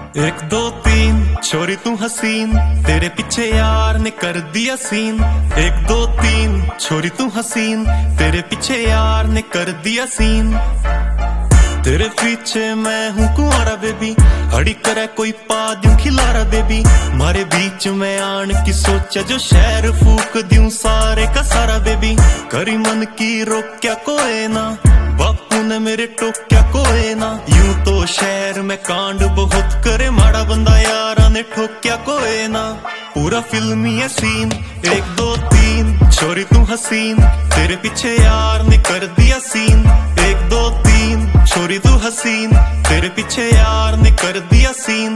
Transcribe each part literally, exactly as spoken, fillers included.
एक दो तीन छोरी तू हसीन, तेरे पीछे यार ने कर दिया सीन। एक दो तीन छोरी तू हसीन, तेरे पीछे यार ने कर दिया सीन। तेरे पीछे मैं हूँ कुंवारा बेबी, अड़ी करे कोई पा दूं खिलारा बेबी। मारे बीच में आन की सोचा जो शहर फूक दूं सारे का सारा बेबी। करी मन की रोक्या कोई ना, बापू ने मेरे टोक्या कोई ना। यूं तो शहर में कांड बहुत करे, माड़ा बंदा यारा ने ठोक्या कोई ना। पूरा फिल्मी है सीन, एक दो तीन छोरी तू हसीन, तेरे पीछे यार ने कर दिया सीन। एक दो तीन छोरी तू हसीन, तेरे पीछे यार ने कर दिया सीन।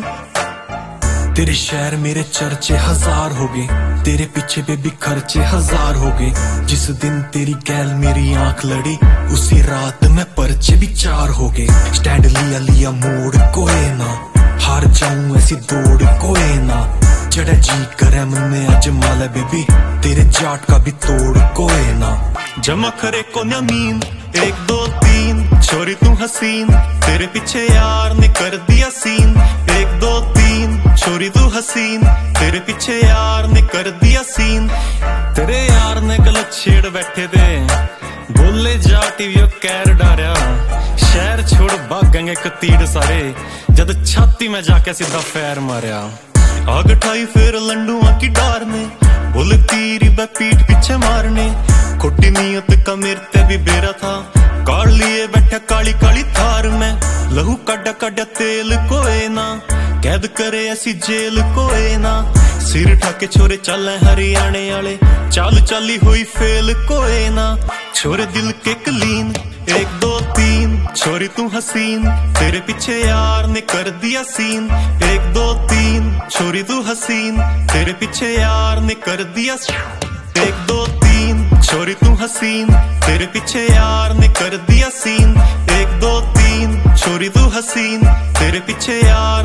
तेरे शहर मेरे चर्चे हजार हो गए, तेरे पीछे बेबी खर्चे हजार हो गए। जिस दिन तेरी गैल मेरी आंख लड़ी, उसी रात में पर्चे भी चार हो गए। स्टैंड लिया लिया मोड़ कोई ना, हार जाऊं ऐसी दौड़ कोई ना। जड़ा जी करे मन में आज माला बेबी, तेरे जाट का भी तोड़ कोई ना। जमा करे को नीन, एक दो तीन छोरी तू हसीन, तेरे पीछे यार ने कर दिया सीन। एक दो तीन छोरी तू हसीन, तेरे पीछे यार ने कर दिया सीन। तेरे यार ने गलत छेड़ बैठे थे, बोले जा टीवी कैर डारिया। शहर छोड़ भागेंगे कतीड़ सारे, जद छाती में जाके सीधा फैर मारिया। आग ठाई फिर लंडुआ की डार में, बोले तीरी बे पीठ पीछे मारने। खोटी नियत का मेरे भी बेरा था, काट लिए बैठा काली काली थार में। लहू काडा काडा तेल कोई ना, कैद करे ऐसी जेल कोई ना। सिर ठाके छोरे चले हरियाणे आले, चाल चाली हुई फेल कोई ना। छोरे दिल के कलीन, एक दो तीन छोरी तू हसीन, तेरे पीछे यार ने कर दिया सीन। एक दो तीन छोरी तू हसीन, तेरे पीछे यार ने कर दिया। एक दो तीन छोरी तू हसीन, तेरे पीछे यार ने कर दिया सीन। एक दो तीन छोरी तू हसीन, तेरे पीछे यार